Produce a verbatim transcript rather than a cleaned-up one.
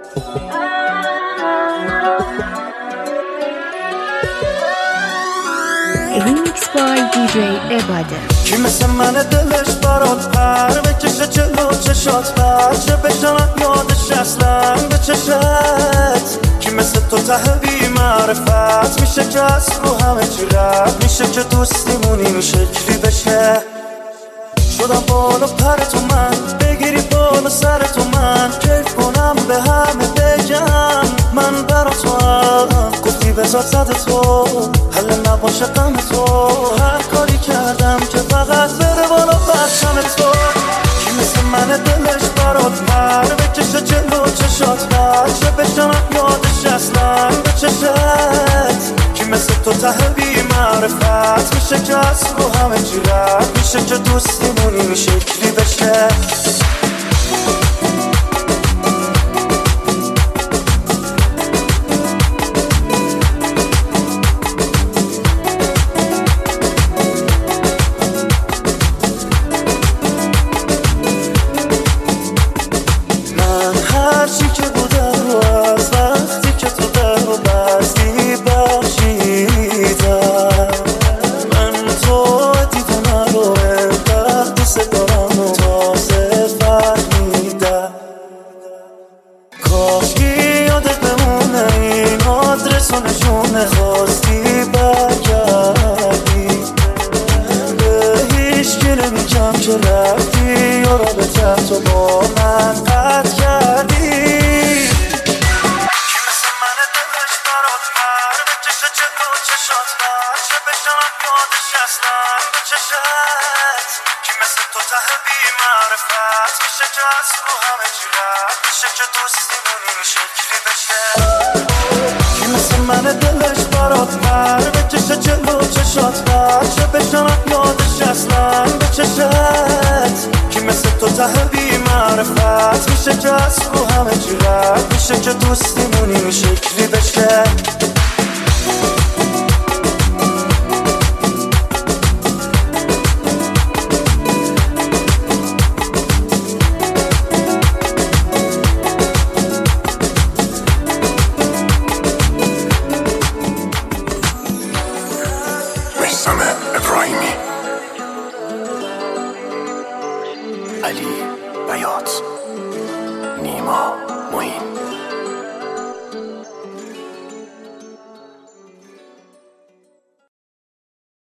Remix by دی جی عباده. کی مثل من دلش برات پر بکشه جلو چشات بچه بشنم یادش اصلا به چشت. کی مثل تو ته بی معرفت میشه که از رو همه چی رد میشه که دوستیمون این شکلی بشه. شدم بالا پر تو من بگیری بالا سر تو من کیف کنم به همه بگم من برا تو هم گفتی بذار زده تو حل نباشه غم تو. هر کاری کردم که فقط بره بالا پرچم تو. کی مثل من دلش برات پر بکشه جلو چشات بچه بشنم یادش اصلا به چشت. کی مثل تو ته بی معرفت میشه که از رو همه چی رد میشه که دوستیمون این شکلی بشه. من هرچی که بودم و از وقتی که تو در رو بستی بخشیدم. من تو دیدم رو انقدر دوست دارم و تازه فهمیدم. کاشکی یادت بمونه این آدرس و نشونه خواستی برگردی. به هیچ کی نمیگم که رفتی یا رابطه تو با من قطع کردی. کی مثل من دلش برات پر بکشه جلو چشات بچه بشنم یادش اصلا به چشت. کی مثل تو ته بی معرفت میشه که از رو همه چی رد میشه که دوستیمون این شکلی بشه. کی مثل من دلش برات پر بکشه جلو چشات بچه بشنم یادش اصلا به چشت. کی مثل تو ته بی معرفت میشه که از رو همه چی رد میشه که دوستیمون این شکلی بشه. میثم ابراهیمی. علی